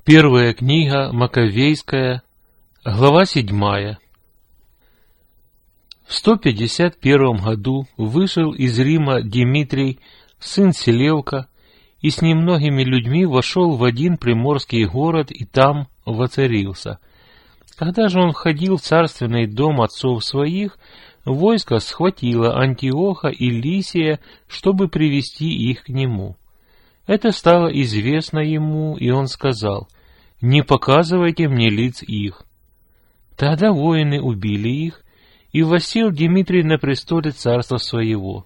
Первая книга Маковейская, глава 7. В 151 году вышел из Рима Димитрий, сын Селевка, и с немногими людьми вошел в один приморский город и там воцарился. Когда же он входил в царственный дом отцов своих, войско схватило Антиоха и Лисия, чтобы привести их к нему. Это стало известно ему, и он сказал: «Не показывайте мне лиц их». Тогда воины убили их, и воссел Димитрий на престоле царства своего.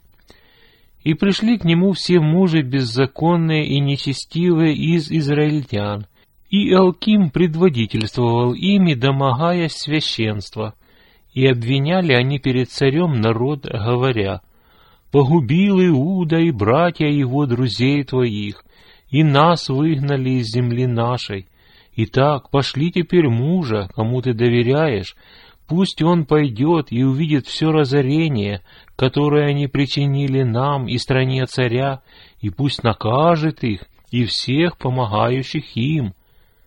И пришли к нему все мужи беззаконные и нечестивые из израильтян, и Алким предводительствовал ими, домогаясь священства, и обвиняли они перед царем народ, говоря: «Погубил Иуда и братья его друзей твоих, и нас выгнали из земли нашей. Итак, пошли теперь мужа, кому ты доверяешь, пусть он пойдет и увидит все разорение, которое они причинили нам и стране царя, и пусть накажет их и всех помогающих им».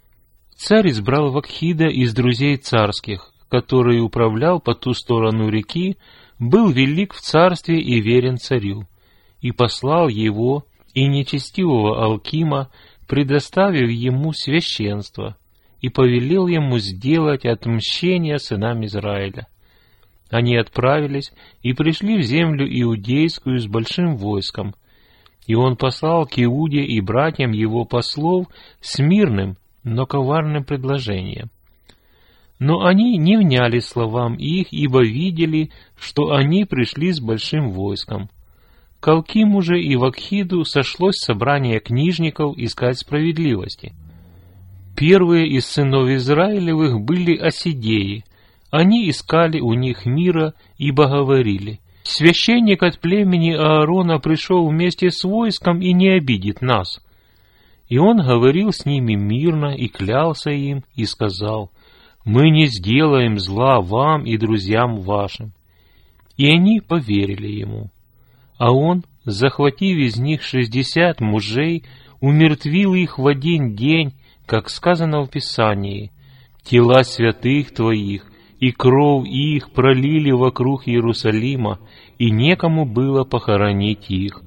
Царь избрал Вакхида из друзей царских, который управлял по ту сторону реки, был велик в царстве и верен царю, и послал его и нечестивого Алкима, предоставив ему священство, и повелел ему сделать отмщение сынам Израиля. Они отправились и пришли в землю иудейскую с большим войском, и он послал к Иуде и братьям его послов с мирным, но коварным предложением. Но они не вняли словам их, ибо видели, что они пришли с большим войском. К Алкиму же и Вакхиду сошлось собрание книжников искать справедливости. Первые из сынов Израилевых были осидеи. Они искали у них мира, ибо говорили: «Священник от племени Аарона пришел вместе с войском и не обидит нас». И он говорил с ними мирно и клялся им, и сказал: «Мы не сделаем зла вам и друзьям вашим». И они поверили ему. А он, захватив из них 60 мужей, умертвил их в один день, как сказано в Писании: «Тела святых твоих и кровь их пролили вокруг Иерусалима, и некому было похоронить их».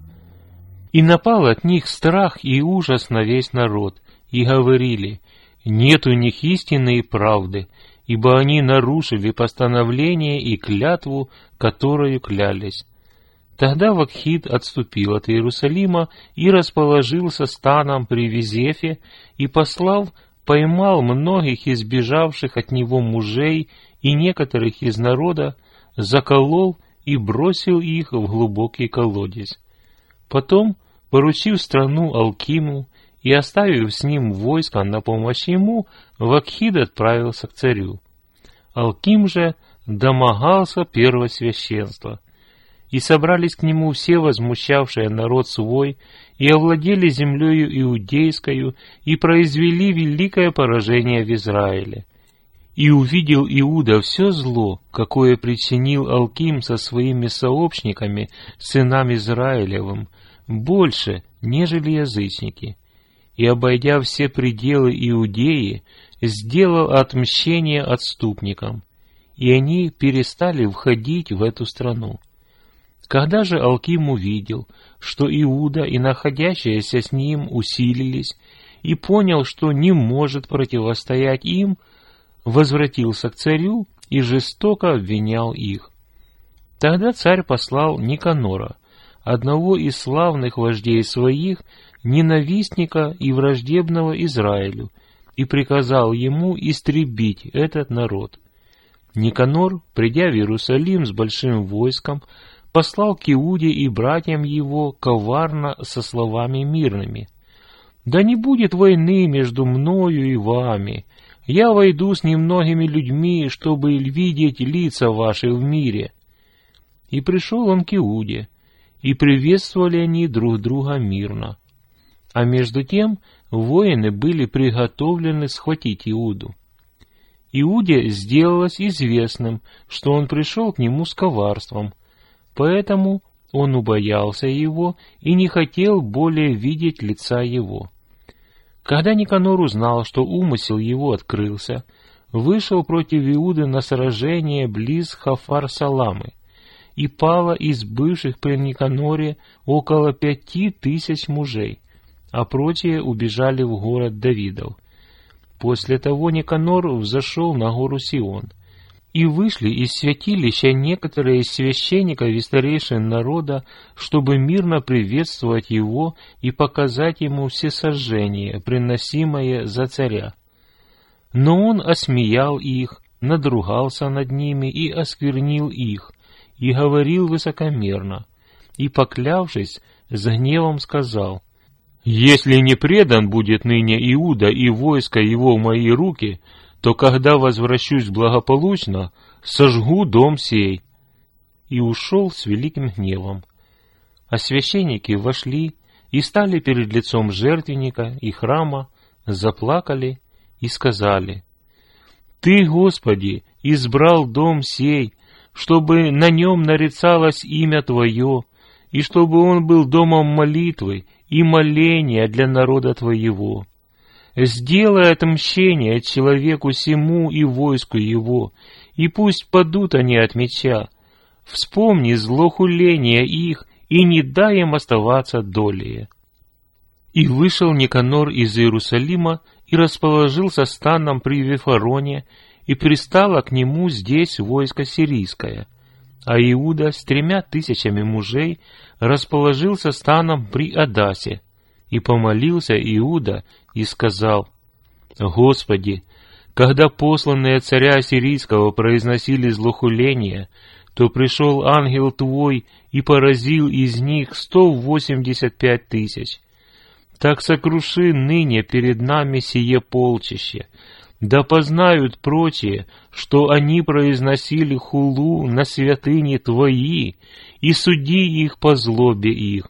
И напал от них страх и ужас на весь народ, и говорили: «Нет у них истины и правды, ибо они нарушили постановление и клятву, которую клялись». Тогда Вакхид отступил от Иерусалима и расположился станом при Визефе, и, послав, поймал многих избежавших от него мужей и некоторых из народа, заколол и бросил их в глубокий колодец. Потом, поручив страну Алкиму и оставив с ним войско на помощь ему, Вакхид отправился к царю. Алким же домогался первосвященства. И собрались к нему все возмущавшие народ свой, и овладели землею иудейскою, и произвели великое поражение в Израиле. И увидел Иуда все зло, какое причинил Алким со своими сообщниками, сынам Израилевым, больше, нежели язычники. И, обойдя все пределы Иудеи, сделал отмщение отступникам, и они перестали входить в эту страну. Когда же Алким увидел, что Иуда и находящиеся с ним усилились, и понял, что не может противостоять им, возвратился к царю и жестоко обвинял их. Тогда царь послал Никанора, одного из славных вождей своих, ненавистника и враждебного Израилю, и приказал ему истребить этот народ. Никанор, придя в Иерусалим с большим войском, послал к Иуде и братьям его коварно со словами мирными: «Да не будет войны между мною и вами. Я войду с немногими людьми, чтобы видеть лица ваши в мире». И пришел он к Иуде, и приветствовали они друг друга мирно. А между тем воины были приготовлены схватить Иуду. Иуде сделалось известным, что он пришел к нему с коварством, поэтому он убоялся его и не хотел более видеть лица его. Когда Никанор узнал, что умысел его открылся, вышел против Иуды на сражение близ Хафар-Саламы, и пало из бывших при Никаноре около 5000 мужей, а прочие убежали в город Давидов. После того Никанор взошел на гору Сион, и вышли из святилища некоторые из священников и старейшин народа, чтобы мирно приветствовать его и показать ему всесожжение, приносимое за царя. Но он осмеял их, надругался над ними и осквернил их, и говорил высокомерно, и, поклявшись, с гневом сказал: «Если не предан будет ныне Иуда и войско его в мои руки, то когда возвращусь благополучно, сожгу дом сей». И ушел с великим гневом. А священники вошли и стали перед лицом жертвенника и храма, заплакали и сказали: «Ты, Господи, избрал дом сей, чтобы на нем нарицалось имя Твое, и чтобы он был домом молитвы и моления для народа Твоего. Сделай отмщение человеку сему и войску его, и пусть падут они от меча. Вспомни злохуление их, и не дай им оставаться долее». И вышел Никанор из Иерусалима и расположился станом при Вифароне, и пристало к нему здесь войско сирийское. А Иуда с 3000 мужей расположился станом при Адасе. И помолился Иуда и сказал: «Господи, когда посланные царя сирийского произносили злохуление, то пришел ангел Твой и поразил из них 185 000. Так сокруши ныне перед нами сие полчище, да познают прочие, что они произносили хулу на святыни Твои, и суди их по злобе их».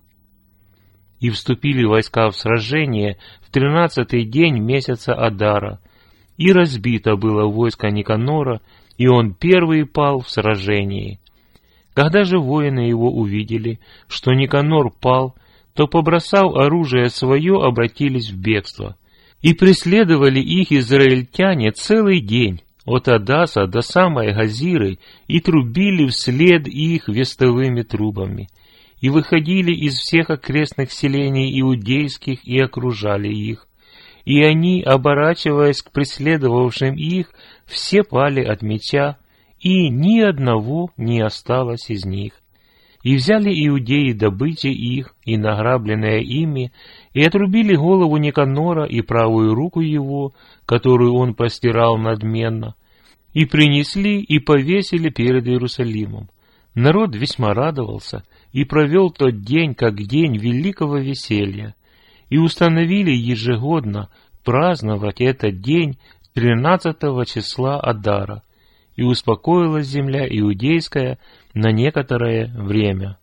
И вступили войска в сражение в 13-й день месяца Адара, и разбито было войско Никанора, и он первый пал в сражении. Когда же воины его увидели, что Никанор пал, то, побросав оружие свое, обратились в бегство. И преследовали их израильтяне целый день, от Адаса до самой Газиры, и трубили вслед их вестовыми трубами. И выходили из всех окрестных селений иудейских и окружали их. И они, оборачиваясь к преследовавшим их, все пали от меча, и ни одного не осталось из них. И взяли иудеи добычи их и награбленное ими, и отрубили голову Никанора и правую руку его, которую он простирал надменно, и принесли и повесили перед Иерусалимом. Народ весьма радовался и провел тот день как день великого веселья, и установили ежегодно праздновать этот день 13-го числа Адара, и успокоилась земля иудейская на некоторое время.